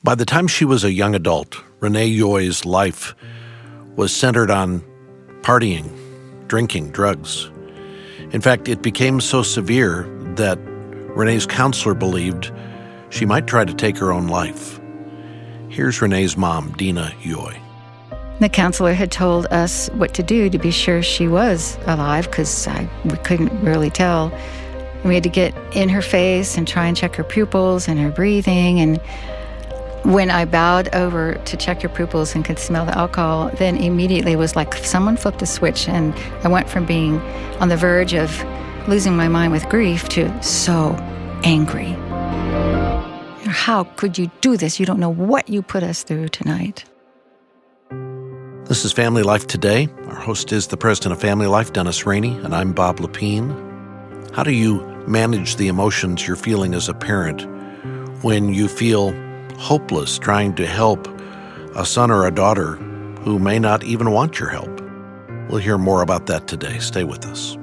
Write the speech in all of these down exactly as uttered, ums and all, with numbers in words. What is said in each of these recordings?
By the time she was a young adult, Renee Yoy's life was centered on partying, drinking, drugs. In fact, it became so severe that Renee's counselor believed she might try to take her own life. Here's Renee's mom, Dina Yoy. The counselor had told us what to do to be sure she was alive, because we couldn't really tell. We had to get in her face and try and check her pupils and her breathing. And when I bowed over to check her pupils and could smell the alcohol, then immediately it was like someone flipped a switch, and I went from being on the verge of losing my mind with grief to so angry. How could you do this? You don't know what you put us through tonight. This is Family Life Today. Our host is the president of Family Life, Dennis Rainey, and I'm Bob Lepine. How do you manage the emotions you're feeling as a parent when you feel hopeless trying to help a son or a daughter who may not even want your help? We'll hear more about that today. Stay with us.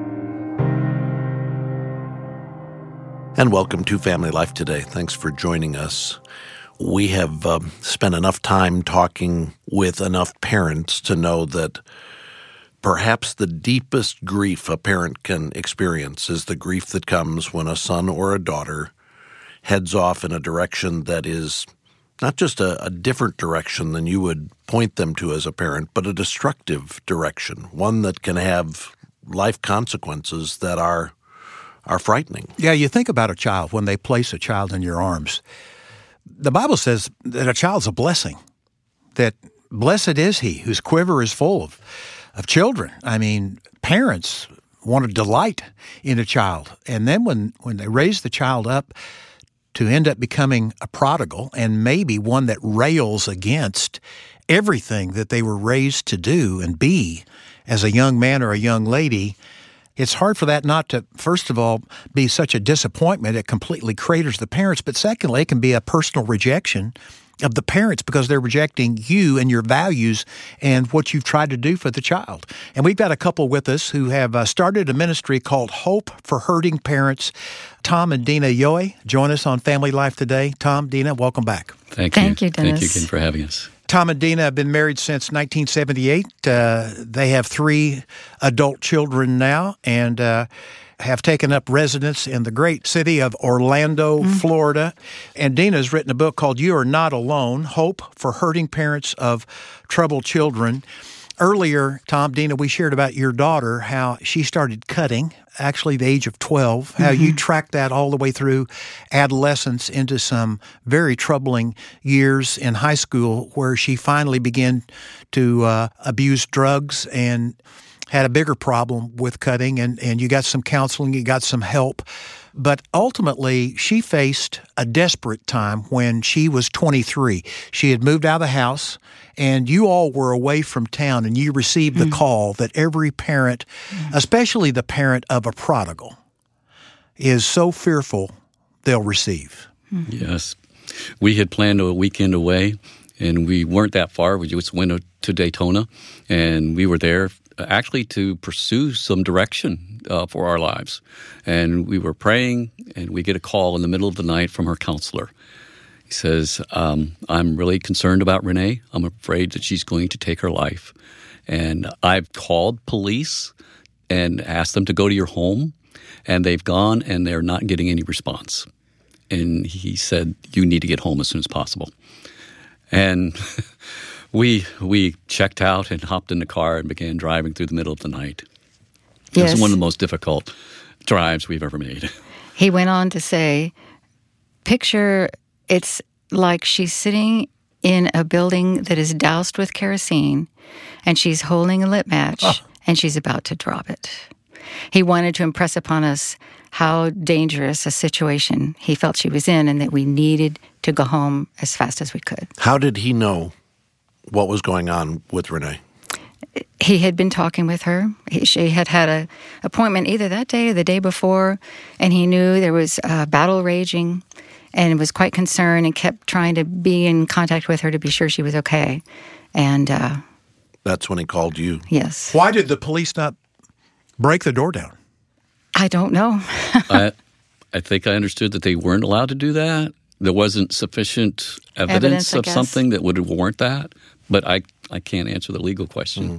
And welcome to Family Life Today. Thanks for joining us. We have uh, spent enough time talking with enough parents to know that perhaps the deepest grief a parent can experience is the grief that comes when a son or a daughter heads off in a direction that is not just a, a different direction than you would point them to as a parent, but a destructive direction, one that can have life consequences that are are frightening. Yeah, you think about a child when they place a child in your arms. The Bible says that a child's a blessing, that blessed is he whose quiver is full of, of children. I mean, parents want to delight in a child. And then when, when they raise the child up to end up becoming a prodigal, and maybe one that rails against everything that they were raised to do and be as a young man or a young lady, it's hard for that not to, first of all, be such a disappointment. It completely craters the parents. But secondly, it can be a personal rejection of the parents because they're rejecting you and your values and what you've tried to do for the child. And we've got a couple with us who have uh, started a ministry called Hope for Hurting Parents. Tom and Dina Yoy join us on Family Life Today. Tom, Dina, welcome back. Thank you. Thank you, Dennis. Thank you again for having us. Tom and Dina have been married since nineteen seventy-eight. Uh, they have three adult children now and uh, have taken up residence in the great city of Orlando, mm. Florida. And Dina has written a book called You Are Not Alone, Hope for Hurting Parents of Troubled Children. Earlier, Tom, Dina, we shared about your daughter, how she started cutting, actually the age of twelve, how mm-hmm. you tracked that all the way through adolescence into some very troubling years in high school where she finally began to uh, abuse drugs and had a bigger problem with cutting, and, and you got some counseling, you got some help. But ultimately, she faced a desperate time when she was twenty-three. She had moved out of the house, and you all were away from town, and you received the mm. call that every parent, mm. especially the parent of a prodigal, is so fearful they'll receive. Mm. Yes. We had planned a weekend away, and we weren't that far. We just went to Daytona, and we were there actually to pursue some direction uh, for our lives. And we were praying, and we get a call in the middle of the night from her counselor. He says, um, I'm really concerned about Renee. I'm afraid that she's going to take her life. And I've called police and asked them to go to your home, and they've gone, and they're not getting any response. And he said, you need to get home as soon as possible. And we we checked out and hopped in the car and began driving through the middle of the night. It yes. was one of the most difficult drives we've ever made. He went on to say, picture it's like she's sitting in a building that is doused with kerosene, and she's holding a lit match, oh. and she's about to drop it. He wanted to impress upon us how dangerous a situation he felt she was in and that we needed to go home as fast as we could. How did he know what was going on with Renee? He had been talking with her. He, she had had an appointment either that day or the day before, and he knew there was a battle raging and was quite concerned and kept trying to be in contact with her to be sure she was okay. And uh, that's when he called you. Yes. Why did the police not break the door down? I don't know. I, I think I understood that they weren't allowed to do that. there wasn't sufficient evidence, Evidence, I of guess. something that would warrant that. But I, I can't answer the legal question.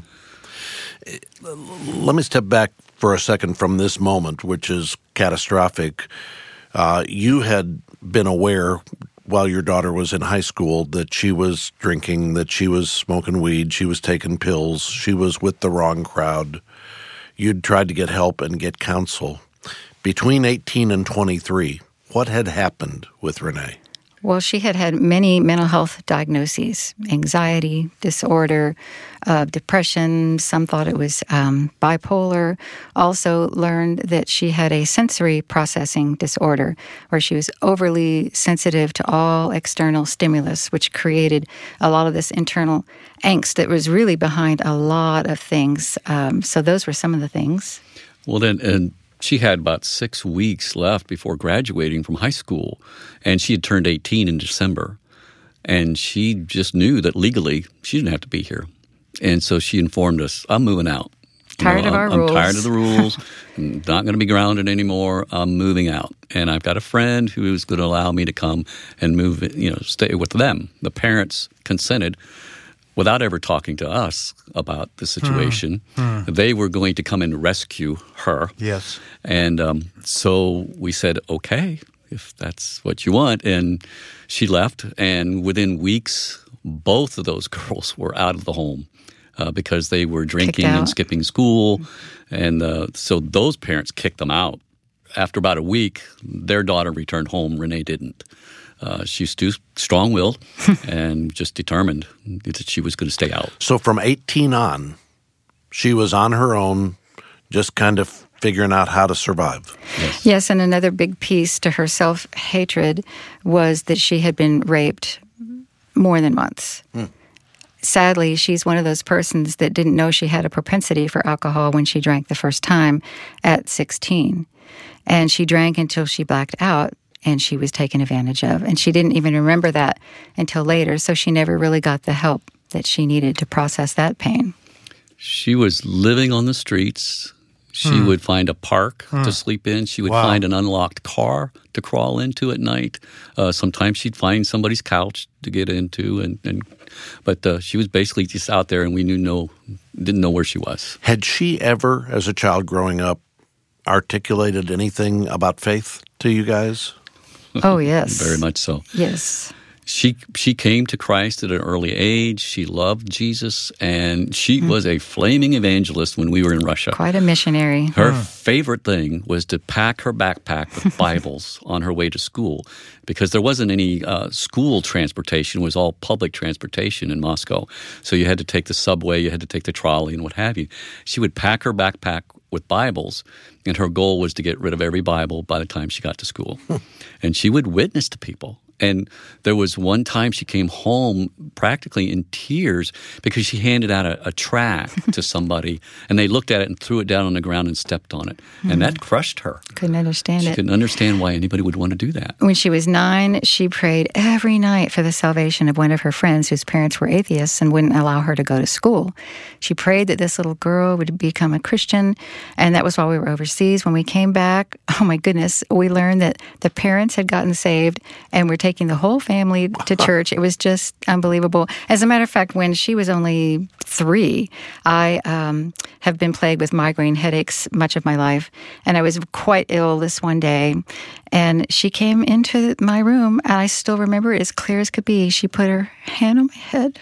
Mm. Let me step back for a second from this moment, which is catastrophic. Uh, you had been aware while your daughter was in high school that she was drinking, that she was smoking weed, she was taking pills, she was with the wrong crowd. You'd tried to get help and get counsel. Between eighteen and twenty-three, what had happened with Renee? Well, she had had many mental health diagnoses, anxiety disorder, uh, depression. Some thought it was um, bipolar. Also learned that she had a sensory processing disorder where she was overly sensitive to all external stimulus, which created a lot of this internal angst that was really behind a lot of things. Um, so those were some of the things. Well, then, and she had about six weeks left before graduating from high school, and she had turned eighteen in December. And she just knew that legally she didn't have to be here. And so she informed us, I'm moving out. You Tired know, of I'm, our I'm rules. tired of the rules. I'm not going to be grounded anymore. I'm moving out. And I've got a friend who is going to allow me to come and move, you know, stay with them. The parents consented without ever talking to us about the situation. Hmm. Hmm. They were going to come and rescue her. Yes. And um, so we said, okay, if that's what you want. And she left. And within weeks, both of those girls were out of the home uh, because they were drinking Kicked and out. skipping school. And uh, so those parents kicked them out. After about a week, their daughter returned home. Renee didn't. Uh, she's too strong-willed and just determined that she was going to stay out. So from eighteen on, she was on her own, just kind of figuring out how to survive. Yes. Yes, and another big piece to her self-hatred was that she had been raped more than once. Mm. Sadly, she's one of those persons that didn't know she had a propensity for alcohol when she drank the first time at sixteen. And she drank until she blacked out, and she was taken advantage of. And she didn't even remember that until later, so she never really got the help that she needed to process that pain. She was living on the streets. She Hmm. would find a park Hmm. to sleep in. She would Wow. find an unlocked car to crawl into at night. Uh, sometimes she'd find somebody's couch to get into, and, and but uh, she was basically just out there, and we knew no, didn't know where she was. Had she ever, as a child growing up, articulated anything about faith to you guys? Oh, yes. Very much so. Yes. She she came to Christ at an early age. She loved Jesus, and she was a flaming evangelist when we were in Russia. Quite a missionary. Her favorite thing was to pack her backpack with Bibles on her way to school, because there wasn't any uh, school transportation. It was all public transportation in Moscow. So you had to take the subway, you had to take the trolley, and what have you. She would pack her backpack with Bibles, and her goal was to get rid of every Bible by the time she got to school. And she would witness to people. And there was one time she came home practically in tears because she handed out a, a tract to somebody, and they looked at it and threw it down on the ground and stepped on it. Mm-hmm. And that crushed her. Couldn't understand She it. couldn't understand why anybody would want to do that. When she was nine, she prayed every night for the salvation of one of her friends whose parents were atheists and wouldn't allow her to go to school. She prayed that this little girl would become a Christian, and that was while we were overseas. When we came back, oh my goodness, we learned that the parents had gotten saved and were taking the whole family to church. It was just unbelievable. As a matter of fact, when she was only three, I um, have been plagued with migraine headaches much of my life, and I was quite ill this one day, and she came into my room, and I still remember it as clear as could be. She put her hand on my head,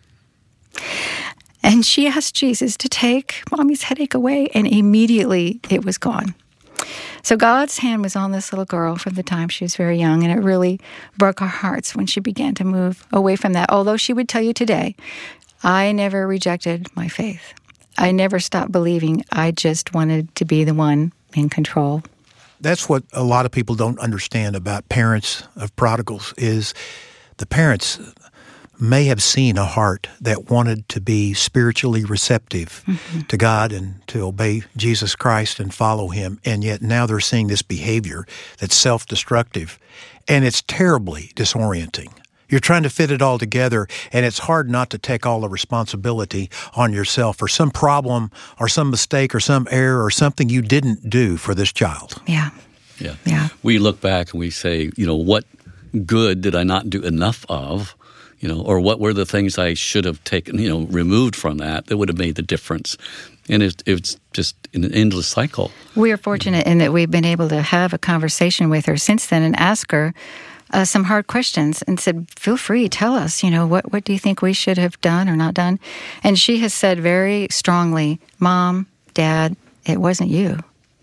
and she asked Jesus to take Mommy's headache away, and immediately it was gone. So God's hand was on this little girl from the time she was very young, and it really broke our hearts when she began to move away from that. Although she would tell you today, I never rejected my faith. I never stopped believing. I just wanted to be the one in control. That's what a lot of people don't understand about parents of prodigals is the parents may have seen a heart that wanted to be spiritually receptive mm-hmm. to God and to obey Jesus Christ and follow Him, and yet now they're seeing this behavior that's self-destructive, and it's terribly disorienting. You're trying to fit it all together, and it's hard not to take all the responsibility on yourself for some problem or some mistake or some error or something you didn't do for this child. Yeah. Yeah. Yeah. We look back and we say, you know, what good did I not do enough of? You know, or what were the things I should have taken, you know, removed from that that would have made the difference? And it, it's just an endless cycle. We are fortunate in that we've been able to have a conversation with her since then and ask her uh, some hard questions and said, feel free, tell us, you know, what, what do you think we should have done or not done? And she has said very strongly, Mom, Dad, it wasn't you.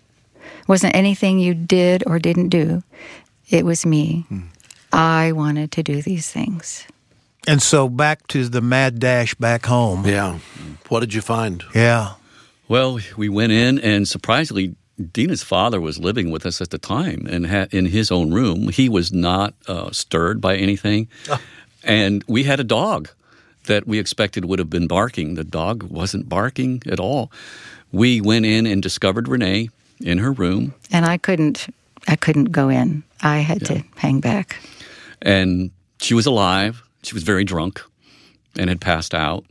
It wasn't anything you did or didn't do. It was me. Hmm. I wanted to do these things. And so back to the mad dash back home. Yeah. What did you find? Yeah. Well, we went in, and surprisingly, Dina's father was living with us at the time and had in his own room. He was not uh, stirred by anything. Oh. And we had a dog that we expected would have been barking. The dog wasn't barking at all. We went in and discovered Renee in her room. And I couldn't I couldn't go in. I had yeah. to hang back. And she was alive. She was very drunk and had passed out.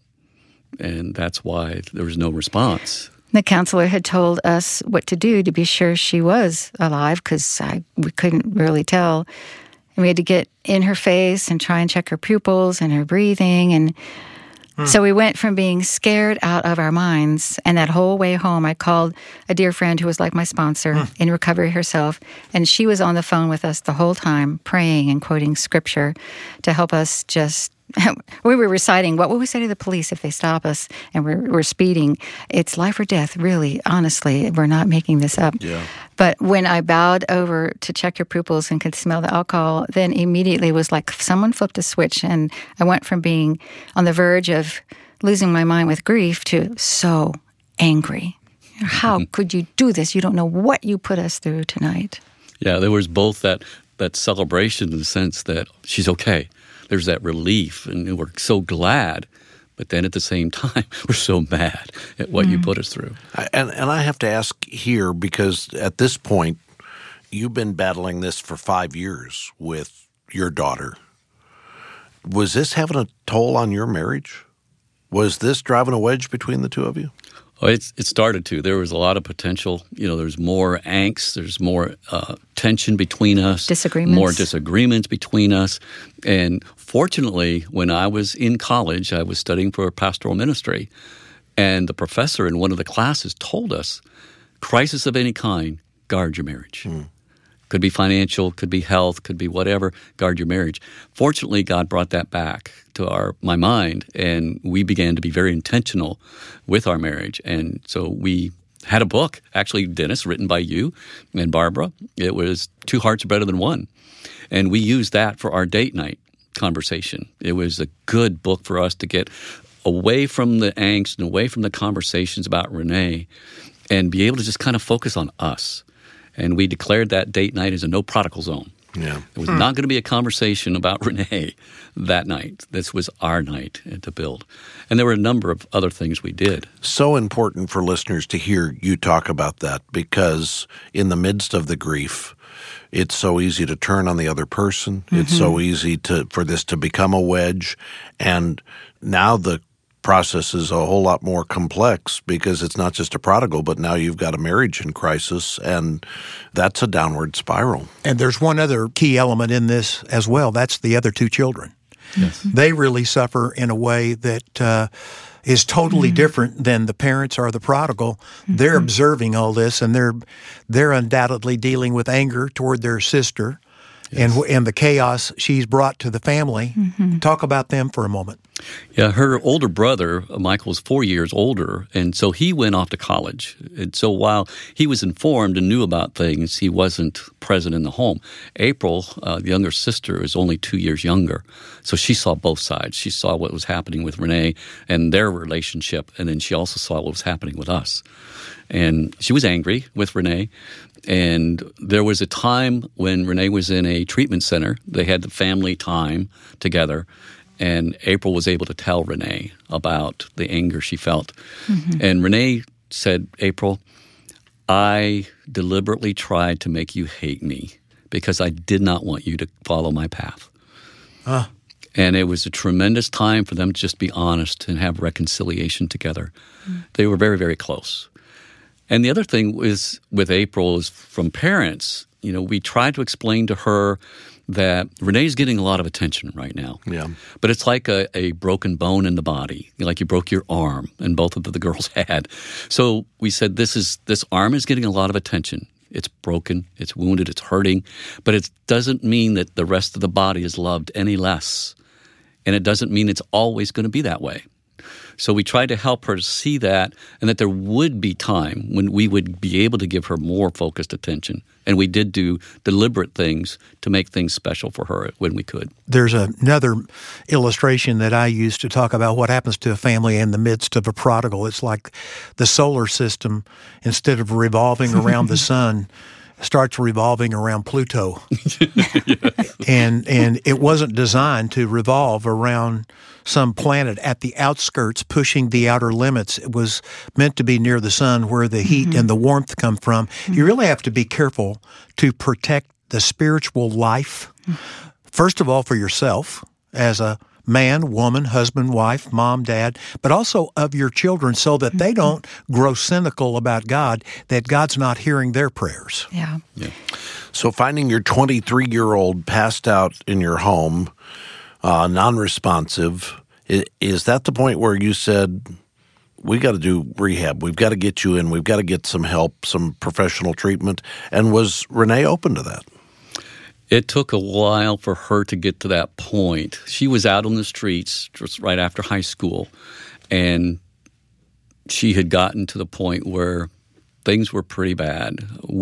And that's why there was no response. The counselor had told us what to do to be sure she was alive because we couldn't really tell. And we had to get in her face and try and check her pupils and her breathing. And hmm. so we went from being scared out of our minds. And that whole way home, I called a dear friend who was like my sponsor hmm. in recovery herself. And she was on the phone with us the whole time, praying and quoting scripture to help us just... We were reciting, what would we say to the police if they stop us and we're, we're speeding? It's life or death, really, honestly. We're not making this up. Yeah. But when I bowed over to check her pupils and could smell the alcohol, then immediately it was like someone flipped a switch, and I went from being on the verge of losing my mind with grief to so angry. How could you do this? You don't know what you put us through tonight. Yeah, there was both that, that celebration in the sense that she's okay. There's that relief, and we're so glad. But then at the same time, we're so mad at what mm. you put us through. And and I have to ask here, because at this point, you've been battling this for five years with your daughter. Was this having a toll on your marriage? Was this driving a wedge between the two of you? Oh, it's, it started to. There was a lot of potential. You know, there's more angst. There's more uh, tension between us. Disagreements. More disagreements between us. And fortunately, when I was in college, I was studying for pastoral ministry. And the professor in one of the classes told us, crisis of any kind, guard your marriage. Hmm. Could be financial, could be health, could be whatever, guard your marriage. Fortunately, God brought that back to our my mind, and we began to be very intentional with our marriage. And so we had a book, actually, Dennis, written by you and Barbara. It was Two Hearts Are Better Than One. And we used that for our date night conversation. It was a good book for us to get away from the angst and away from the conversations about Renee and be able to just kind of focus on us. And we declared that date night as a no prodigal zone. Yeah. There was hmm. not going to be a conversation about Renee that night. This was our night to build. And there were a number of other things we did. So important for listeners to hear you talk about that, because in the midst of the grief, it's so easy to turn on the other person. Mm-hmm. It's so easy to for this to become a wedge. And now the process is a whole lot more complex, because it's not just a prodigal, but now you've got a marriage in crisis, and that's a downward spiral. And there's one other key element in this as well. That's the other two children. Yes. They really suffer in a way that uh, is totally mm-hmm. different than the parents or the prodigal. Mm-hmm. They're observing all this, and they're they're undoubtedly dealing with anger toward their sister. Yes. And and the chaos she's brought to the family. Mm-hmm. Talk about them for a moment. Yeah, her older brother, Michael, is four years older, and so he went off to college. And so while he was informed and knew about things, he wasn't present in the home. April, uh, the younger sister, is only two years younger, so she saw both sides. She saw what was happening with Renee and their relationship, and then she also saw what was happening with us. And she was angry with Renee. And there was a time when Renee was in a treatment center. They had the family time together, and April was able to tell Renee about the anger she felt. Mm-hmm. And Renee said, April, I deliberately tried to make you hate me because I did not want you to follow my path. Uh. And it was a tremendous time for them to just be honest and have reconciliation together. Mm. They were very, very close. And the other thing is with April is from parents, you know, we tried to explain to her that Renee's getting a lot of attention right now. Yeah. But it's like a, a broken bone in the body, like you broke your arm, and both of the girls had. So we said, this is this arm is getting a lot of attention. It's broken, it's wounded, it's hurting, but it doesn't mean that the rest of the body is loved any less. And it doesn't mean it's always going to be that way. So we tried to help her to see that, and that there would be time when we would be able to give her more focused attention. And we did do deliberate things to make things special for her when we could. There's another illustration that I use to talk about what happens to a family in the midst of a prodigal. It's like the solar system, instead of revolving around the sun, starts revolving around Pluto. Yes. And and it wasn't designed to revolve around some planet at the outskirts pushing the outer limits. It was meant to be near the sun where the heat mm-hmm. and the warmth come from. Mm-hmm. You really have to be careful to protect the spiritual life, mm-hmm. first of all for yourself as a man, woman, husband, wife, mom, dad, but also of your children so that mm-hmm. they don't grow cynical about God, that God's not hearing their prayers. Yeah. Yeah. So finding your twenty-three-year-old passed out in your home, uh, non-responsive, is, is that the point where you said, we got to do rehab, we've got to get you in, we've got to get some help, some professional treatment? And was Renee open to that? It took a while for her to get to that point. She was out on the streets just right after high school, and she had gotten to the point where things were pretty bad.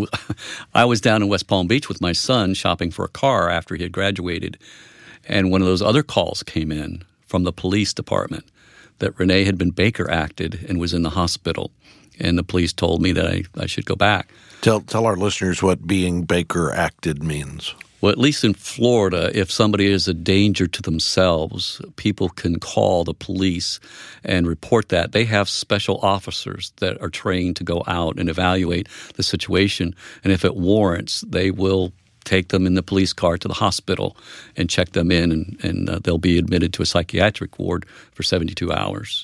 I was down in West Palm Beach with my son shopping for a car after he had graduated, and one of those other calls came in from the police department that Renee had been Baker acted and was in the hospital, and the police told me that I, I should go back. Tell, tell our listeners what being Baker acted means. Well, at least in Florida, if somebody is a danger to themselves, people can call the police and report that. They have special officers that are trained to go out and evaluate the situation. And if it warrants, they will take them in the police car to the hospital and check them in, and, and uh, they'll be admitted to a psychiatric ward for seventy-two hours.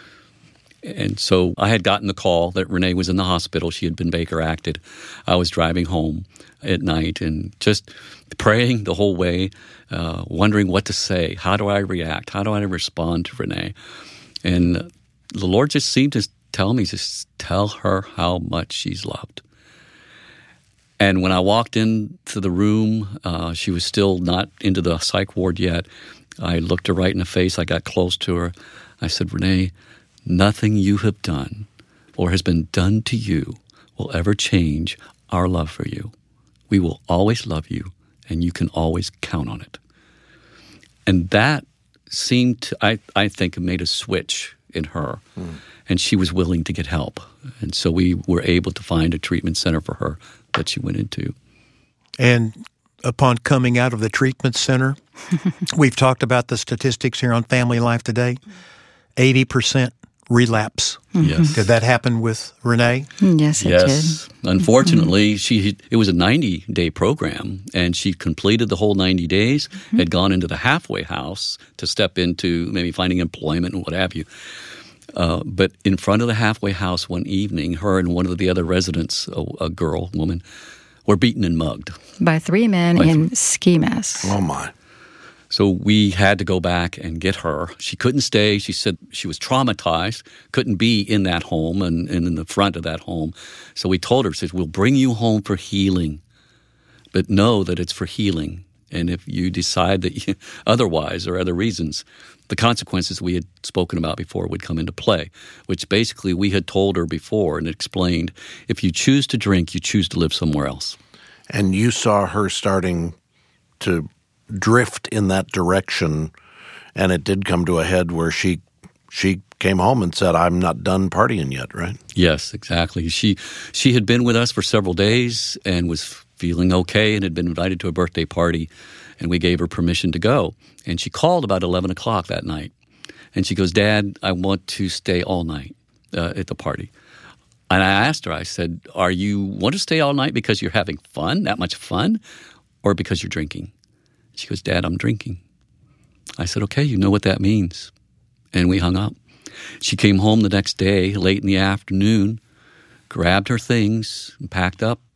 And so I had gotten the call that Renee was in the hospital. She had been Baker acted. I was driving home at night and just praying the whole way, uh, wondering what to say. How do I react? How do I respond to Renee? And the Lord just seemed to tell me, just tell her how much she's loved. And when I walked into the room, uh, she was still not into the psych ward yet. I looked her right in the face. I got close to her. I said, Renee, nothing you have done or has been done to you will ever change our love for you. We will always love you, and you can always count on it. And that seemed to, I, I think, made a switch in her, mm. and she was willing to get help. And so we were able to find a treatment center for her that she went into. And upon coming out of the treatment center, we've talked about the statistics here on Family Life today, eighty percent relapse. Yes. Did that happen with Renee? Yes, it yes. did. Unfortunately, mm-hmm. she it was a ninety-day program, and she completed the whole ninety days, mm-hmm. had gone into the halfway house to step into maybe finding employment and what have you. Uh, but in front of the halfway house one evening, her and one of the other residents, a, a girl, woman, were beaten and mugged. By three men By in th- ski masks. Oh, my. So we had to go back and get her. She couldn't stay. She said she was traumatized, couldn't be in that home and, and in the front of that home. So we told her, said, we'll bring you home for healing, but know that it's for healing. And if you decide that you, otherwise or other reasons, the consequences we had spoken about before would come into play, which basically we had told her before and explained, if you choose to drink, you choose to live somewhere else. And you saw her starting to drift in that direction, and it did come to a head where she she came home and said, I'm not done partying yet, right? Yes, exactly. She she had been with us for several days and was feeling okay and had been invited to a birthday party, and we gave her permission to go. And she called about eleven o'clock that night, and she goes, Dad, I want to stay all night uh, at the party. And I asked her, I said, are you want to stay all night because you're having fun, that much fun, or because you're drinking? She goes, Dad, I'm drinking. I said, okay, you know what that means. And we hung up. She came home the next day, late in the afternoon, grabbed her things, and packed up,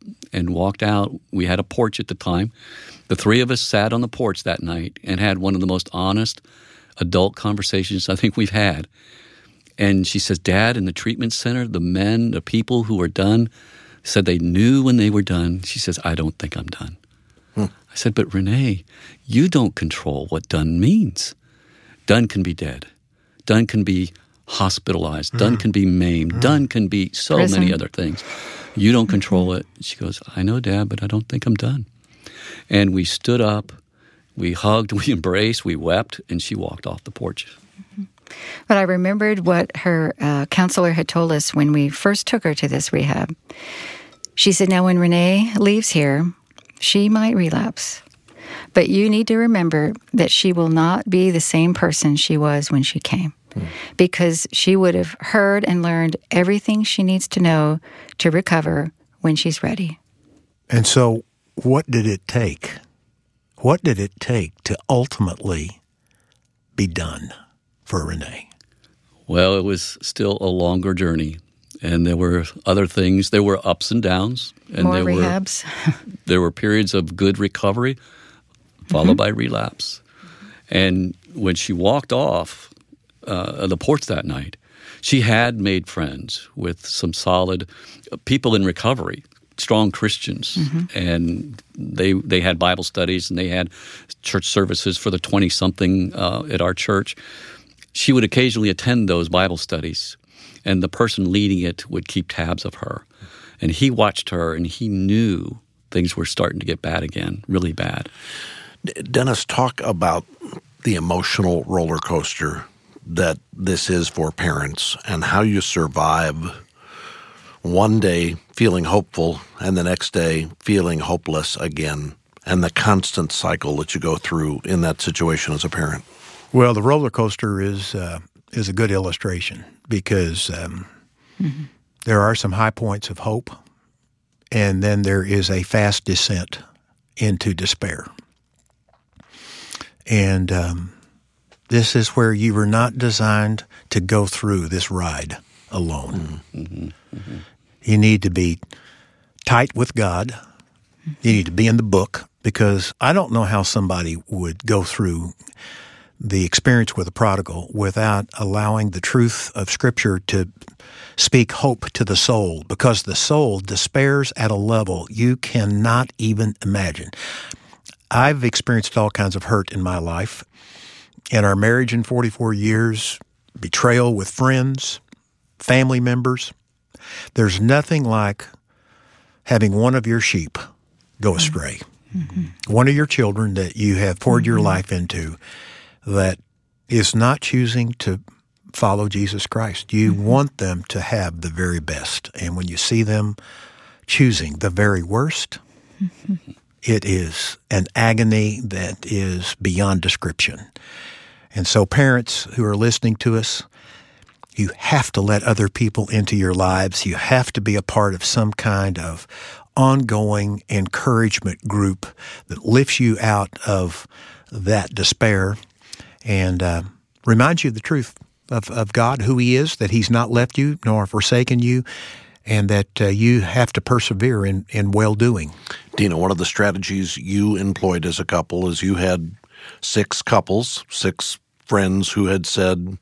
and walked out. We had a porch at the time. The three of us sat on the porch that night and had one of the most honest adult conversations I think we've had. And she says, Dad, in the treatment center, the men, the people who were done, said they knew when they were done. She says, I don't think I'm done. Hmm. I said, but Renee, you don't control what done means. Done can be dead. Done can be hospitalized. Mm. Done can be maimed. Mm. Done can be so Prison. many other things. You don't control it. She goes, I know, Dad, but I don't think I'm done. And we stood up, we hugged, we embraced, we wept, and she walked off the porch. Mm-hmm. But I remembered what her uh, counselor had told us when we first took her to this rehab. She said, now when Renee leaves here, she might relapse. But you need to remember that she will not be the same person she was when she came, mm. because she would have heard and learned everything she needs to know to recover when she's ready. And so what did it take? What did it take to ultimately be done for Renee? Well, it was still a longer journey, and there were other things. There were ups and downs. And More there rehabs. Were, there were periods of good recovery, followed mm-hmm. by relapse. And when she walked off uh, the porch that night, she had made friends with some solid people in recovery, strong Christians. Mm-hmm. And they they had Bible studies, and they had church services for the twenty-something uh, at our church. She would occasionally attend those Bible studies, and the person leading it would keep tabs of her. And he watched her, and he knew things were starting to get bad again, really bad. Dennis, talk about the emotional roller coaster that this is for parents and how you survive one day feeling hopeful and the next day feeling hopeless again, and the constant cycle that you go through in that situation as a parent. Well, the roller coaster is uh, is a good illustration because um, mm-hmm. there are some high points of hope, and then there is a fast descent into despair. And um, this is where you were not designed to go through this ride alone. Mm-hmm. Mm-hmm. You need to be tight with God. You need to be in the book, because I don't know how somebody would go through the experience with a prodigal without allowing the truth of Scripture to speak hope to the soul, because the soul despairs at a level you cannot even imagine. I've experienced all kinds of hurt in my life. In our marriage in forty-four years, betrayal with friends, family members. There's nothing like having one of your sheep go astray. Mm-hmm. One of your children that you have poured mm-hmm. your life into that is not choosing to follow Jesus Christ. You mm-hmm. want them to have the very best. And when you see them choosing the very worst, mm-hmm. it is an agony that is beyond description. And so parents who are listening to us, you have to let other people into your lives. You have to be a part of some kind of ongoing encouragement group that lifts you out of that despair and uh, reminds you of the truth of, of God, who He is, that He's not left you nor forsaken you, and that uh, you have to persevere in, in well-doing. Dina, one of the strategies you employed as a couple is you had six couples, six friends who had said,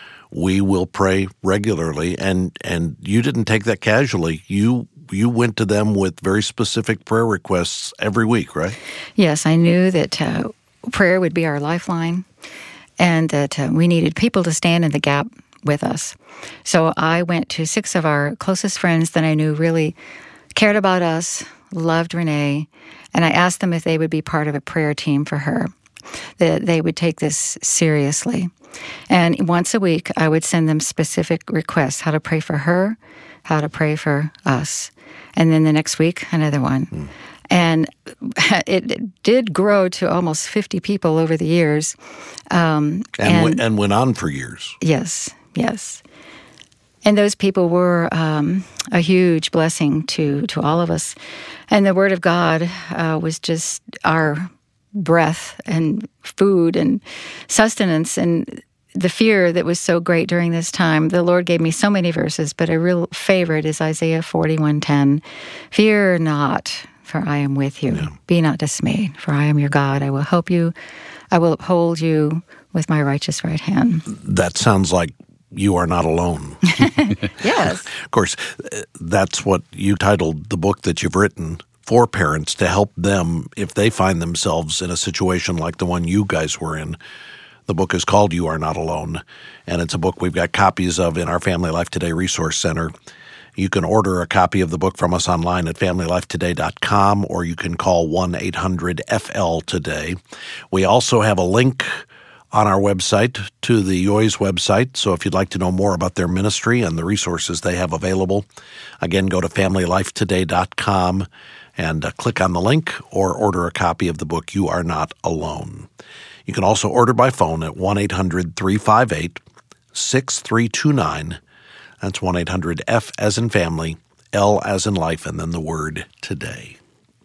we will pray regularly, and, and you didn't take that casually. You you went to them with very specific prayer requests every week, right? Yes, I knew that uh, prayer would be our lifeline, and that uh, we needed people to stand in the gap with us. So I went to six of our closest friends that I knew really cared about us, loved Renee, and I asked them if they would be part of a prayer team for her, that they would take this seriously. And once a week, I would send them specific requests, how to pray for her, how to pray for us. And then the next week, another one. Mm. And it, it did grow to almost fifty people over the years. Um, and, and, w- and went on for years. Yes, yes. And those people were um, a huge blessing to, to all of us. And the Word of God uh, was just our breath and food and sustenance. And the fear that was so great during this time, the Lord gave me so many verses, but a real favorite is Isaiah forty-one ten. Fear not, for I am with you. Yeah. Be not dismayed, for I am your God. I will help you. I will uphold you with my righteous right hand. That sounds like you are not alone. Yes. Of course, that's what you titled the book that you've written for parents to help them if they find themselves in a situation like the one you guys were in. The book is called You Are Not Alone, and it's a book we've got copies of in our Family Life Today Resource Center. You can order a copy of the book from us online at family life today dot com, or you can call one eight hundred F L today. We also have a link on our website to the Yoys website, so if you'd like to know more about their ministry and the resources they have available, again, go to family life today dot com and uh, click on the link or order a copy of the book You Are Not Alone. You can also order by phone at one eight hundred three five eight six three two nine. That's one eight hundred F as in family, L as in life, and then the word today.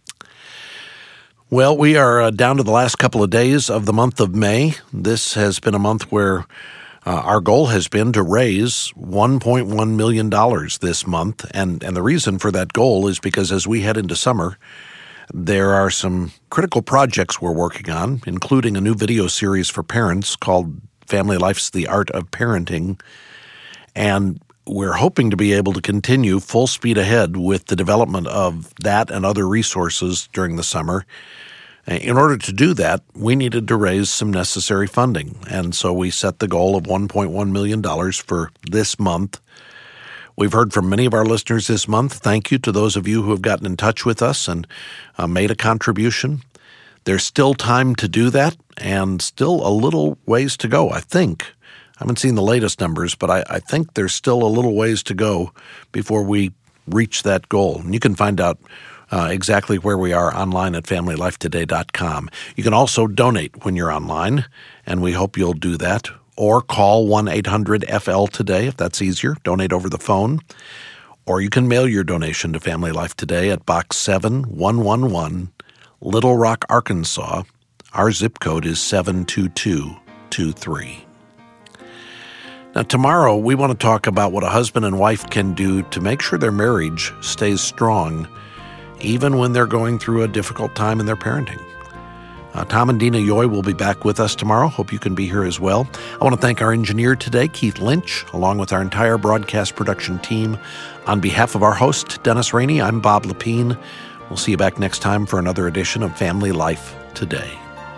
Well, we are uh, down to the last couple of days of the month of May. This has been a month where uh, our goal has been to raise one point one million dollars this month. And, and the reason for that goal is because as we head into summer, there are some critical projects we're working on, including a new video series for parents called Family Life's The Art of Parenting. And we're hoping to be able to continue full speed ahead with the development of that and other resources during the summer. In order to do that, we needed to raise some necessary funding. And so we set the goal of one point one million dollars for this month. We've heard from many of our listeners this month. Thank you to those of you who have gotten in touch with us and uh, made a contribution. There's still time to do that and still a little ways to go, I think. I haven't seen the latest numbers, but I, I think there's still a little ways to go before we reach that goal. And you can find out uh, exactly where we are online at family life today dot com. You can also donate when you're online, and we hope you'll do that. Or call one eight hundred F L today if that's easier. Donate over the phone. Or you can mail your donation to Family Life Today at Box seven one one one, Little Rock, Arkansas. Our zip code is seven two two two three. Now, tomorrow we want to talk about what a husband and wife can do to make sure their marriage stays strong, even when they're going through a difficult time in their parenting. Uh, Tom and Dina Yoy will be back with us tomorrow. Hope you can be here as well. I want to thank our engineer today, Keith Lynch, along with our entire broadcast production team. On behalf of our host, Dennis Rainey, I'm Bob Lepine. We'll see you back next time for another edition of Family Life Today.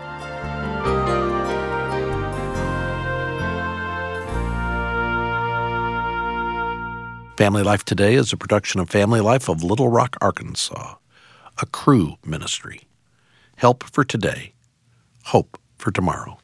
Family Life Today is a production of Family Life of Little Rock, Arkansas, a Cru ministry. Help for today, hope for tomorrow.